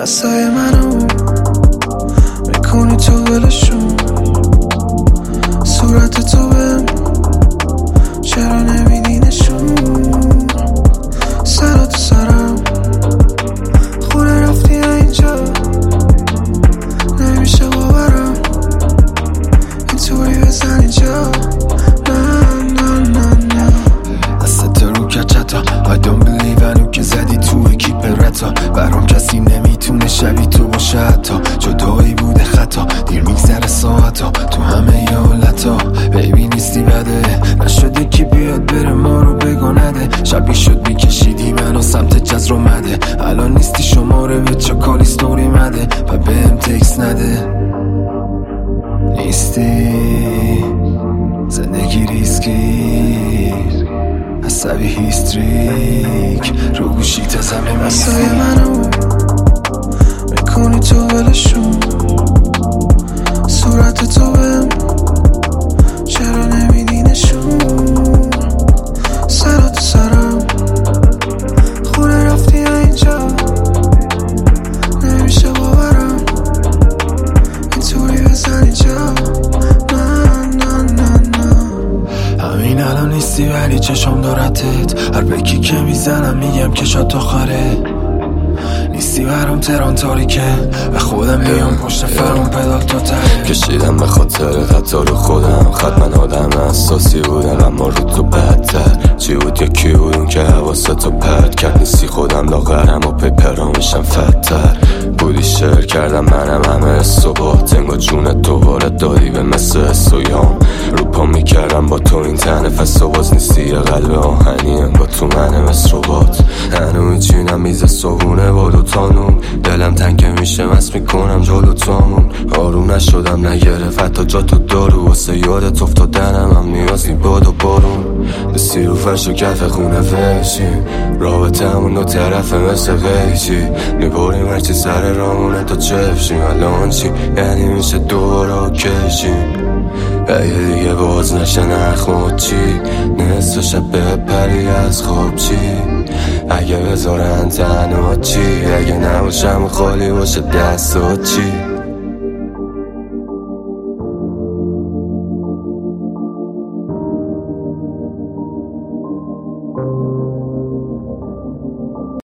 بسای منو میکنی تو ولشون، صورت تو بهم چرا نمیدی نشون، سر تو سرم خونه رفتی اینجا نمیشه باورم اینطوری بزن اینجا. دست رو کچتا I don't believe هنو که زدی تو اکیپ رتا، برام کسی نمیتونه شبیه تو باشه حتی جدایی بوده خطا، دیر میگذره ساعتا تو همه ی حالتا، بیبی نیستی بده نشده کی بیاد بره ما رو بگنده، شبی شد میکشیدی منو سمت جز رو مده، الان نیستی شماره به چکالی ستوری مده و بهم تکس نده، نیستی زندگی ریسکی عصبی هیستریک رو گوشی تا زمین بسای منو میکنی تو ولشون، صورت تو بهم چرا نمیدی نشون، سر تو سرم خونه رفتی اینجا نمیشه باورم اینطوری بزن اینجا. همین الان نیستی ولی چشم دارتت، هر بکی که میزنم میگم که شاد آخره، نیستی برام تران تاریکه و خودم بیام پشت فرام پدال تا ته، کشیدم به خاطر خطا رو خودم، خط من آدم اساسی بودم اما رو تو بدتر، چی بود یا کی بود اون که حواستو پرد کرد، نیستی خودم لاغرم و پیپرام میشم فتر، بودی شعر کردم منم همه صبح تنگا جونت دوباره دادی به مثل سویام، رو پا میکردم با تو این تنفس و باز نیستی یه قلب آهنیم با تو منه مثل ربات، هنو میچینم میز صبونه با دوتانون، دلم تنگ میشه مست میکنم جلو تامون، آروم نشدم نگرفت حتی جا تو دارو، واسه یادت افتادنم هم نیازی باد و بارون، بسی رو فرش و کف خونه فشیم، رابطه همون دو طرفه مثل قیچی، میباریم هرچی سر رامونه تا چفشیم، الان چی یعنی میشه دوباره کشیم، اگه دیگه باز نشه نخماد چی، نصف شب بپری از خواب چی، اگه بذارن تنها چی، اگه نباشم خالی باشه دستات چی.